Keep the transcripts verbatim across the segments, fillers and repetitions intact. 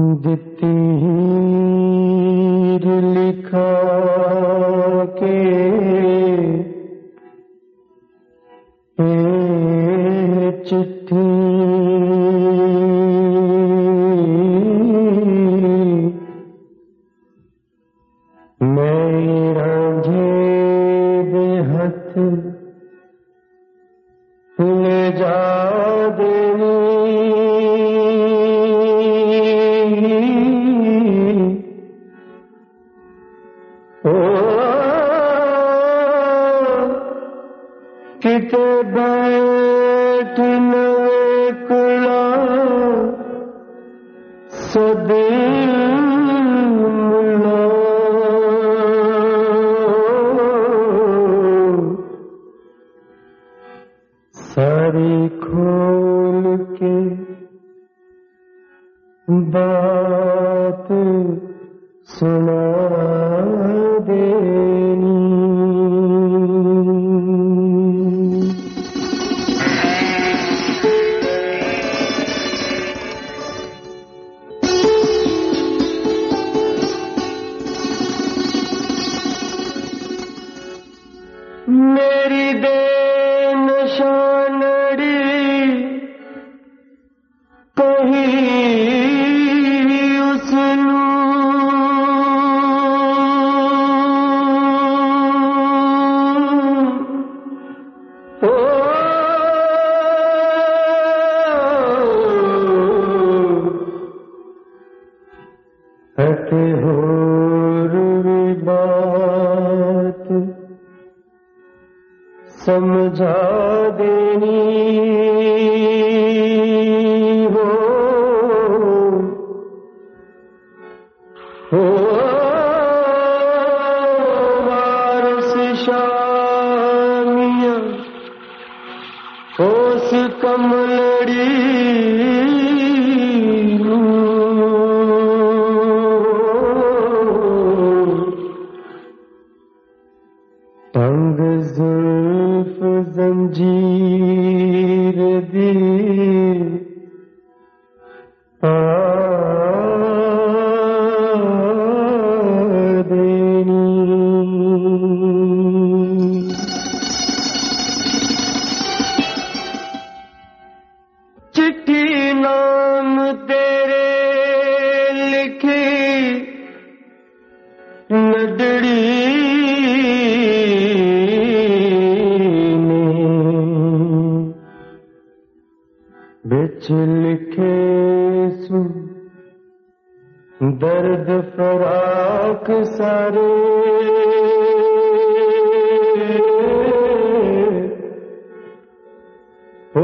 तीर लिखा के ए चिट्ठी मेरा जेब हथ ले जा देनी ओ किते बैठ नवे कुला सदिल मुला सारी खोल के बात सुना देनी। मेरी दे नशानड़ी कहीं उसनू ओ हटे होर भी बात समझा देनी हो हो वारस शामिया उस कमलड़ी तंग जुल्फ जंजीर दी आ देनी। चिट्ठी नाम तेरे लिखी नडड़ी बिच लिखे सुन दर्द फराक सारे ओ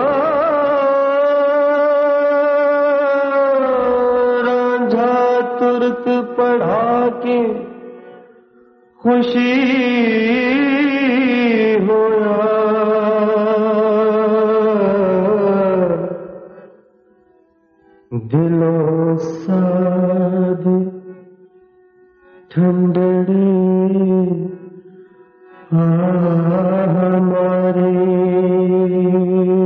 रांझा तुरत पढ़ा के खुशी होया दिलों साध ठंडड़ी हमारे